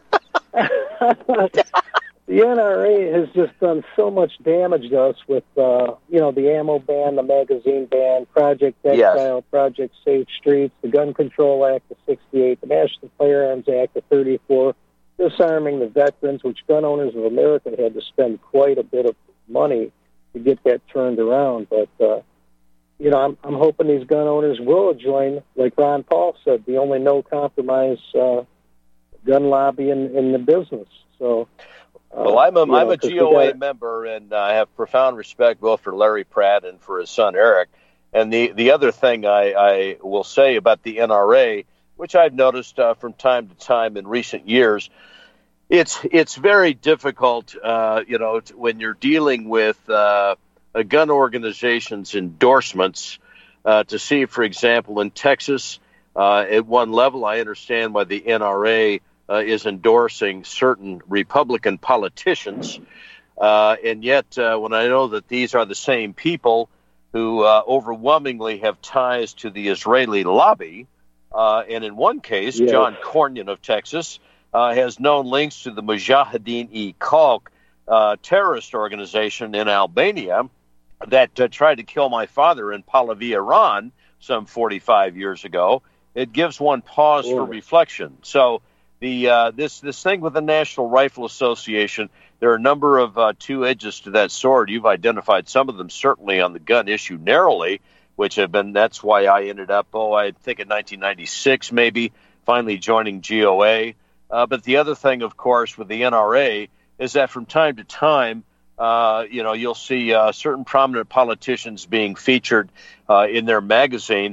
The N R A has just done so much damage to us with, uh, you know, the ammo ban, the magazine ban, Project Exile, yes. Project Safe Streets, the Gun Control Act of sixty-eight, the National Firearms Act of thirty-four, disarming the veterans, which Gun Owners of America had to spend quite a bit of money to get that turned around. But, uh, you know, I'm, I'm hoping these gun owners will join, like Ron Paul said, the only no-compromise uh, gun lobby in, in the business. So, uh, well, I'm a, I'm know, a G O A got, member, and I have profound respect both for Larry Pratt and for his son, Eric. And the, the other thing I, I will say about the N R A, which I've noticed uh, from time to time in recent years, It's it's very difficult, uh, you know, t- when you're dealing with uh, a gun organization's endorsements uh, to see, for example, in Texas, uh, at one level, I understand why the N R A uh, is endorsing certain Republican politicians. Uh, and yet, uh, when I know that these are the same people who uh, overwhelmingly have ties to the Israeli lobby, uh, and in one case, yeah. John Cornyn of Texas, Uh, has known links to the Mujahideen-e-Khalq uh, terrorist organization in Albania that uh, tried to kill my father in Pahlavi, Iran, some forty-five years ago. It gives one pause yeah. for reflection. So the uh, this this thing with the National Rifle Association, there are a number of uh, two edges to that sword. You've identified some of them certainly on the gun issue narrowly, which have been, that's why I ended up, oh, I think in nineteen ninety-six maybe, finally joining G O A. Uh, but the other thing, of course, with the N R A is that from time to time, uh, you know, you'll see uh, certain prominent politicians being featured uh, in their magazine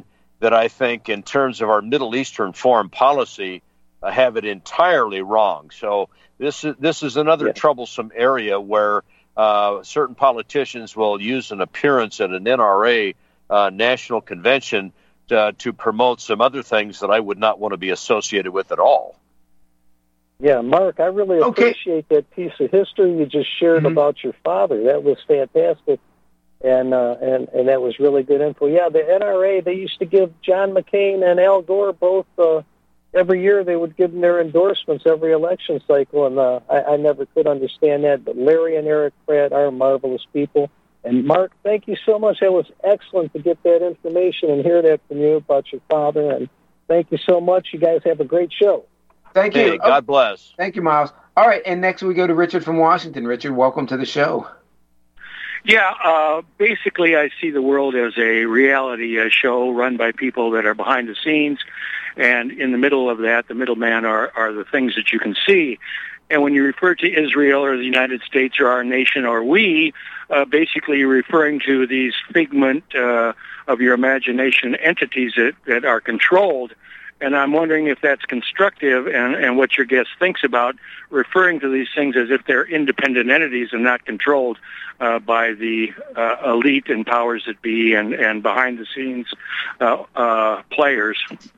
that I think, in terms of our Middle Eastern foreign policy, uh, have it entirely wrong. So this is this is another yeah. troublesome area where uh, certain politicians will use an appearance at an N R A uh, national convention to, to promote some other things that I would not want to be associated with at all. Yeah, Mark, I really okay. appreciate that piece of history you just shared mm-hmm. about your father. That was fantastic. And, uh, and and that was really good info. Yeah, the N R A, they used to give John McCain and Al Gore both, uh, every year they would give them their endorsements every election cycle, and uh, I, I never could understand that. But Larry and Eric Pratt are marvelous people. And Mark, thank you so much. That was excellent to get that information and hear that from you about your father. And thank you so much. You guys have a great show. Thank you. Hey, God bless. Thank you, Miles. All right, and next we go to Richard from Washington. Richard, welcome to the show. Yeah, uh, basically I see the world as a reality uh, show run by people that are behind the scenes, and in the middle of that, the middleman are, are the things that you can see. And when you refer to Israel or the United States or our nation or we, uh, basically you're referring to these figment uh, of your imagination entities that, that are controlled. And I'm wondering if that's constructive and, and what your guest thinks about referring to these things as if they're independent entities and not controlled uh, by the uh, elite and powers that be and, and behind-the-scenes uh, uh, players.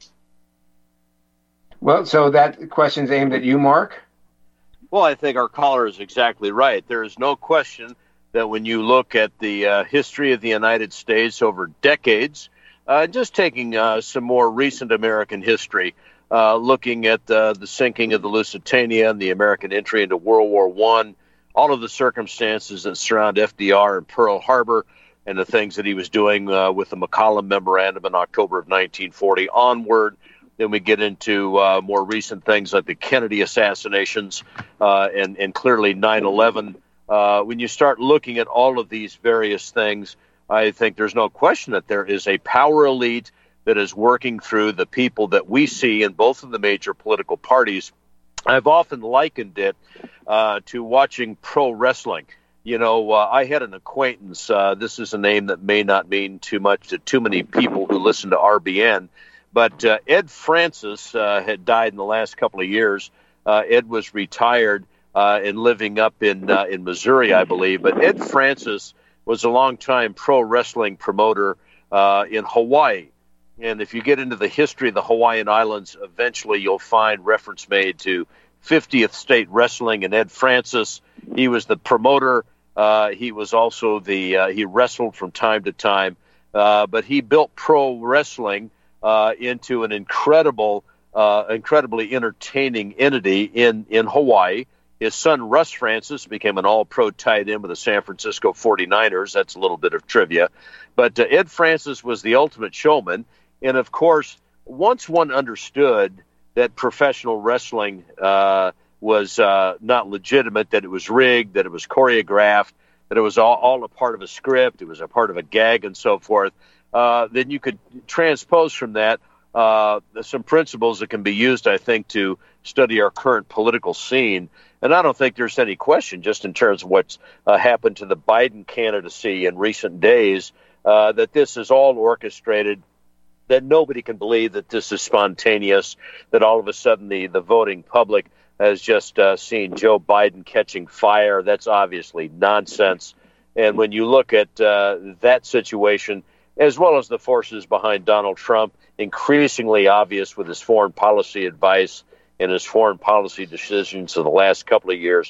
Well, so that question's aimed at you, Mark? Well, I think our caller is exactly right. There is no question that when you look at the uh, history of the United States over decades, Uh, just taking uh, some more recent American history, uh, looking at uh, the sinking of the Lusitania and the American entry into World War One, all of the circumstances that surround F D R and Pearl Harbor, and the things that he was doing uh, with the McCollum Memorandum in October of nineteen forty onward. Then we get into uh, more recent things like the Kennedy assassinations uh, and, and clearly nine eleven. Uh, when you start looking at all of these various things, I think there's no question that there is a power elite that is working through the people that we see in both of the major political parties. I've often likened it uh, to watching pro wrestling. You know, uh, I had an acquaintance. Uh, this is a name that may not mean too much to too many people who listen to R B N, but uh, Ed Francis uh, had died in the last couple of years. Uh, Ed was retired uh, and living up in uh, in Missouri, I believe. But Ed Francis was a longtime pro wrestling promoter uh, in Hawaii. And if you get into the history of the Hawaiian Islands, eventually you'll find reference made to fiftieth State Wrestling and Ed Francis. He was the promoter. Uh, he was also the, uh, he wrestled from time to time. Uh, but he built pro wrestling uh, into an incredible, uh, incredibly entertaining entity in, in Hawaii. His son, Russ Francis, became an all-pro tight end with the San Francisco forty-niners. That's a little bit of trivia. But uh, Ed Francis was the ultimate showman. And, of course, once one understood that professional wrestling uh, was uh, not legitimate, that it was rigged, that it was choreographed, that it was all, all a part of a script, it was a part of a gag and so forth, uh, then you could transpose from that uh, some principles that can be used, I think, to study our current political scene. And I don't think there's any question, just in terms of what's uh, happened to the Biden candidacy in recent days, uh, that this is all orchestrated, that nobody can believe that this is spontaneous, that all of a sudden the, the voting public has just uh, seen Joe Biden catching fire. That's obviously nonsense. And when you look at uh, that situation, as well as the forces behind Donald Trump, increasingly obvious with his foreign policy advice and his foreign policy decisions of the last couple of years,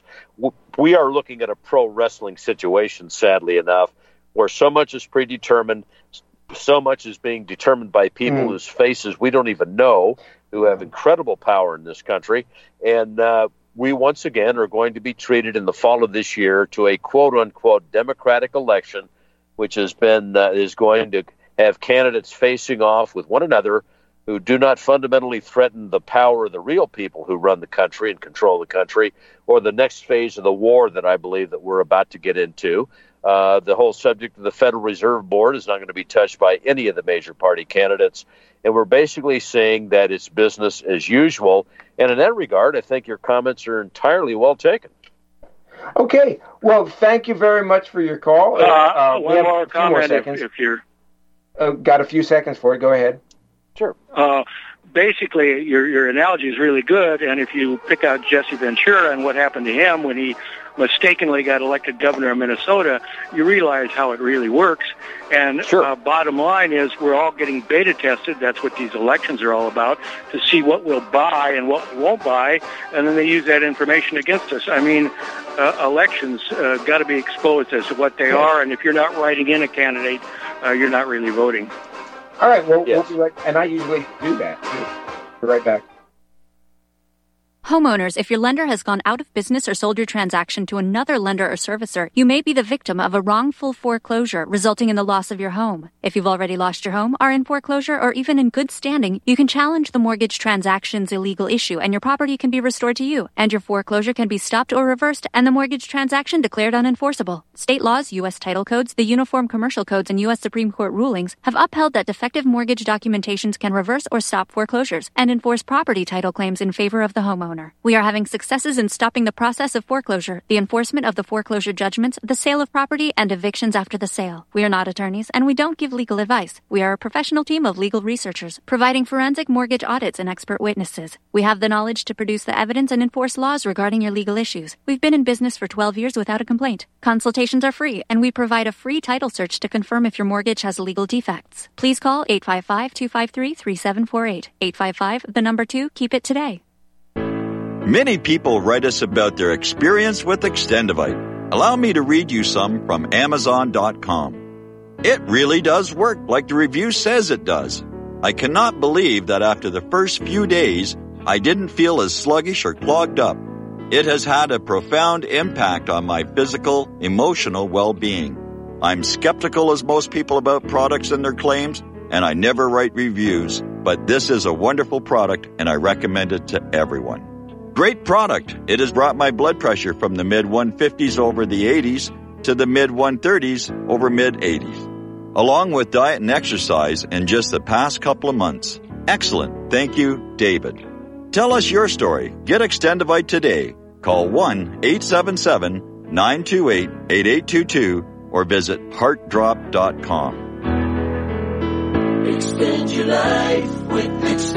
we are looking at a pro wrestling situation, sadly enough, where so much is predetermined, so much is being determined by people mm. whose faces we don't even know, who have incredible power in this country. And uh, we once again are going to be treated in the fall of this year to a quote-unquote democratic election, which has been uh, is going to have candidates facing off with one another who do not fundamentally threaten the power of the real people who run the country and control the country, or the next phase of the war that I believe that we're about to get into. Uh, the whole subject of the Federal Reserve Board is not going to be touched by any of the major party candidates. And we're basically saying that it's business as usual. And in that regard, I think your comments are entirely well taken. Okay. Well, thank you very much for your call. Uh, uh, one more comment, more if, if you're... Uh, got a few seconds for it. Go ahead. Sure. Uh, basically, your your analogy is really good, and if you pick out Jesse Ventura and what happened to him when he mistakenly got elected governor of Minnesota, you realize how it really works. And sure. uh, bottom line is we're all getting beta tested. That's what these elections are all about, to see what we'll buy and what we won't buy, and then they use that information against us. I mean, uh, elections uh, got to be exposed as to what they yes. are, and if you're not writing in a candidate, uh, you're not really voting. All right, well, yes. we'll be right, and I usually do that, too. Be right back. Homeowners, if your lender has gone out of business or sold your transaction to another lender or servicer, you may be the victim of a wrongful foreclosure, resulting in the loss of your home. If you've already lost your home, are in foreclosure, or even in good standing, you can challenge the mortgage transaction's illegal issue, and your property can be restored to you, and your foreclosure can be stopped or reversed, and the mortgage transaction declared unenforceable. State laws, U S title codes, the Uniform Commercial Codes, and U S Supreme Court rulings have upheld that defective mortgage documentations can reverse or stop foreclosures and enforce property title claims in favor of the homeowner. We are having successes in stopping the process of foreclosure, the enforcement of the foreclosure judgments, the sale of property, and evictions after the sale. We are not attorneys, and we don't give legal advice. We are a professional team of legal researchers, providing forensic mortgage audits and expert witnesses. We have the knowledge to produce the evidence and enforce laws regarding your legal issues. We've been in business for twelve years without a complaint. Consultations are free, and we provide a free title search to confirm if your mortgage has legal defects. Please call eight five five, two five three, three seven four eight. eight five five, the number two, keep it today. Many people write us about their experience with Extendivite. Allow me to read you some from Amazon dot com. It really does work like the review says it does. I cannot believe that after the first few days, I didn't feel as sluggish or clogged up. It has had a profound impact on my physical, emotional well-being. I'm skeptical as most people about products and their claims, and I never write reviews, but this is a wonderful product and I recommend it to everyone. Great product. It has brought my blood pressure from the mid one fifties over the eighties to the mid one thirties over mid eighties, along with diet and exercise in just the past couple of months. Excellent. Thank you, David. Tell us your story. Get Extendivite today. Call one eight seven seven, nine two eight, eight eight two two or visit heart drop dot com. Extend your life with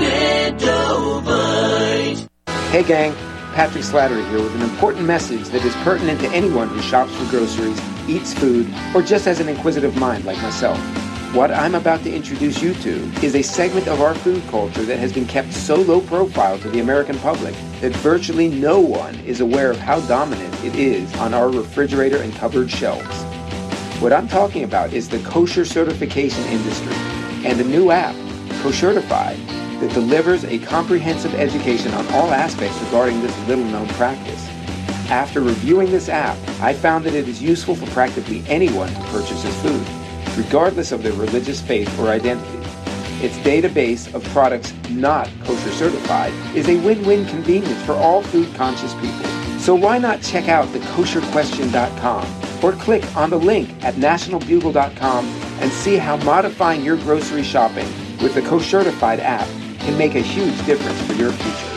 Extendovite. Hey gang, Patrick Slattery here with an important message that is pertinent to anyone who shops for groceries, eats food, or just has an inquisitive mind like myself. What I'm about to introduce you to is a segment of our food culture that has been kept so low profile to the American public that virtually no one is aware of how dominant it is on our refrigerator and cupboard shelves. What I'm talking about is the kosher certification industry and a new app, Koshertified, that delivers a comprehensive education on all aspects regarding this little-known practice. After reviewing this app, I found that it is useful for practically anyone who purchases food, regardless of their religious faith or identity. Its database of products not kosher certified is a win-win convenience for all food-conscious people. So why not check out the kosher question dot com or click on the link at national bugle dot com and see how modifying your grocery shopping with the Koshertified app can make a huge difference for your future.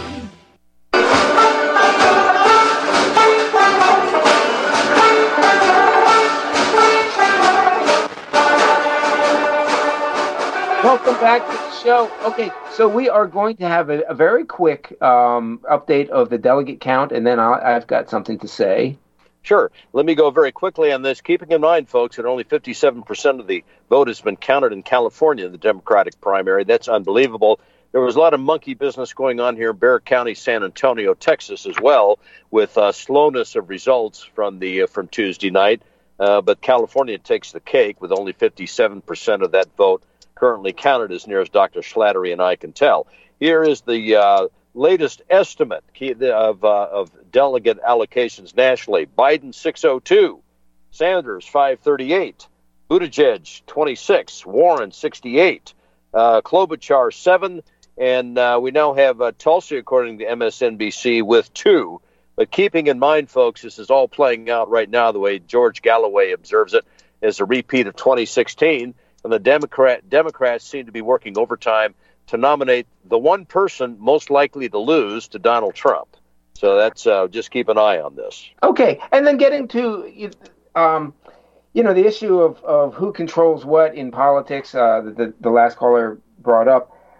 Welcome back to the show. Okay, so we are going to have a, a very quick um, update of the delegate count, and then I'll, I've got something to say. Sure. Let me go very quickly on this, keeping in mind, folks, that only fifty-seven percent of the vote has been counted in California in the Democratic primary. That's unbelievable. There was a lot of monkey business going on here in Bexar County, San Antonio, Texas, as well, with uh, slowness of results from the uh, from Tuesday night. Uh, but California takes the cake with only fifty-seven percent of that vote currently counted, as near as Doctor Slattery and I can tell. Here is the uh, latest estimate of uh, of delegate allocations nationally. Biden six oh two, Sanders five thirty-eight, Buttigieg twenty-six, Warren sixty-eight, uh, Klobuchar seven. And uh, we now have uh, Tulsi, according to M S N B C, with two. But keeping in mind, folks, this is all playing out right now the way George Galloway observes it, as a repeat of twenty sixteen. And the Democrat Democrats seem to be working overtime to nominate the one person most likely to lose to Donald Trump. So that's uh, just keep an eye on this. Okay, and then getting to, um, you know, the issue of, of who controls what in politics, uh, the, the last caller brought up.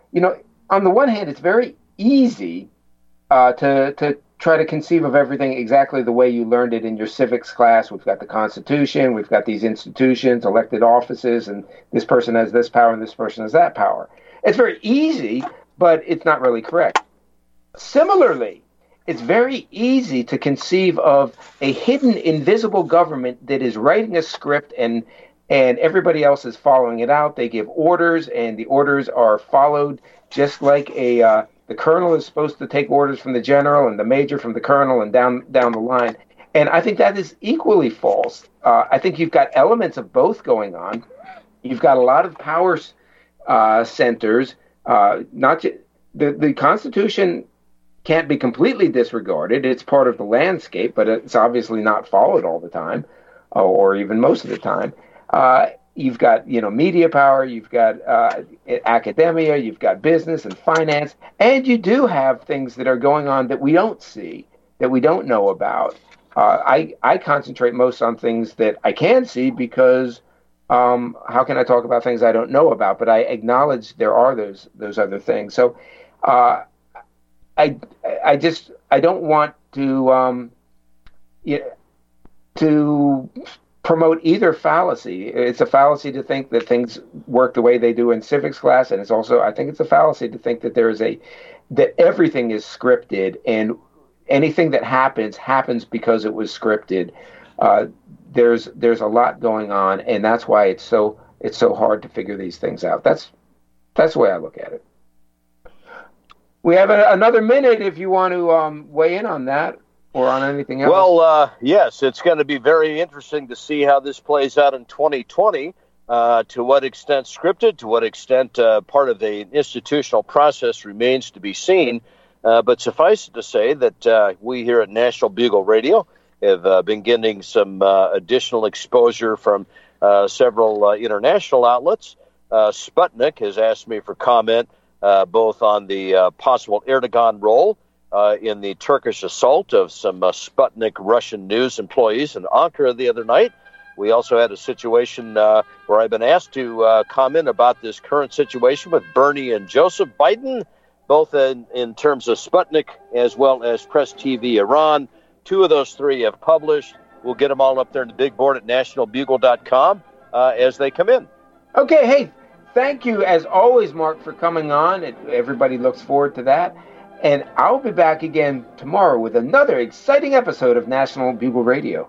you know, on the one hand, it's very easy uh, to to try to conceive of everything exactly the way you learned it in your civics class. We've got the Constitution, we've got these institutions, elected offices, and this person has this power and this person has that power. It's very easy, but it's not really correct. Similarly, it's very easy to conceive of a hidden, invisible government that is writing a script and and everybody else is following it out. They give orders, and the orders are followed just like a uh, the colonel is supposed to take orders from the general and the major from the colonel and down down the line. And I think that is equally false. Uh, I think you've got elements of both going on. You've got a lot of power uh, centers. Uh, not just, the the Constitution can't be completely disregarded. It's part of the landscape, but it's obviously not followed all the time, or even most of the time. Uh, you've got, you know, media power, you've got uh, academia, you've got business and finance, and you do have things that are going on that we don't see, that we don't know about. Uh, I, I concentrate most on things that I can see because um, how can I talk about things I don't know about? But I acknowledge there are those those other things. So uh, I I just I don't want to um, you know, to promote either fallacy. It's a fallacy to think that things work the way they do in civics class, and it's also, I think it's a fallacy to think that there is a, that everything is scripted and anything that happens happens because it was scripted. Uh, there's there's a lot going on, and that's why it's so it's so hard to figure these things out. That's that's the way I look at it. We have a, another minute if you want to um, weigh in on that. Or on anything else? Well, uh, yes, it's going to be very interesting to see how this plays out in twenty twenty. Uh, to what extent scripted, to what extent uh, part of the institutional process remains to be seen. Uh, but suffice it to say that uh, we here at National Bugle Radio have uh, been getting some uh, additional exposure from uh, several uh, international outlets. Uh, Sputnik has asked me for comment uh, both on the uh, possible Erdogan role Uh, in the Turkish assault of some uh, Sputnik Russian news employees in Ankara the other night. We also had a situation uh, where I've been asked to uh, comment about this current situation with Bernie and Joseph Biden, both in, in terms of Sputnik as well as Press T V Iran. Two of those three have published. We'll get them all up there in the big board at national bugle dot com uh, as they come in. Okay, hey, thank you as always, Mark, for coming on. It, everybody looks forward to that. And I'll be back again tomorrow with another exciting episode of National Bugle Radio.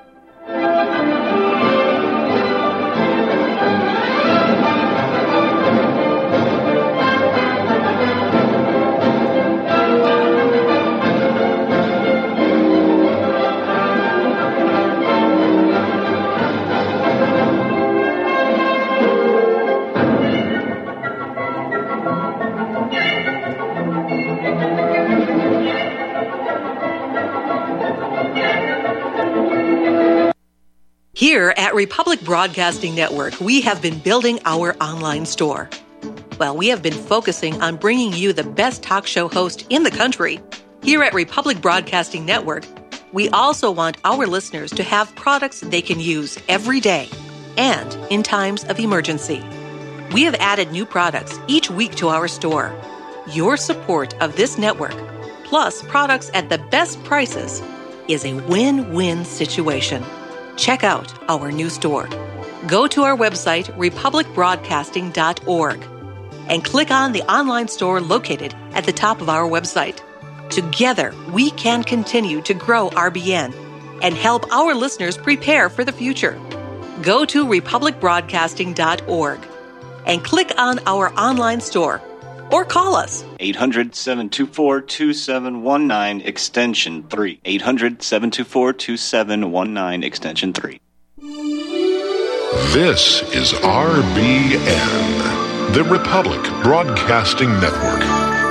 Here at Republic Broadcasting Network, we have been building our online store. Well, we have been focusing on bringing you the best talk show host in the country. Here at Republic Broadcasting Network, we also want our listeners to have products they can use every day and in times of emergency. We have added new products each week to our store. Your support of this network, plus products at the best prices, is a win-win situation. Check out our new store. Go to our website, republic broadcasting dot org, and click on the online store located at the top of our website. Together, we can continue to grow R B N and help our listeners prepare for the future. Go to republic broadcasting dot org and click on our online store or call us. eight hundred, seven two four, two seven one nine, extension three. eight hundred, seven two four, two seven one nine, extension three. This is R B N, the Republic Broadcasting Network.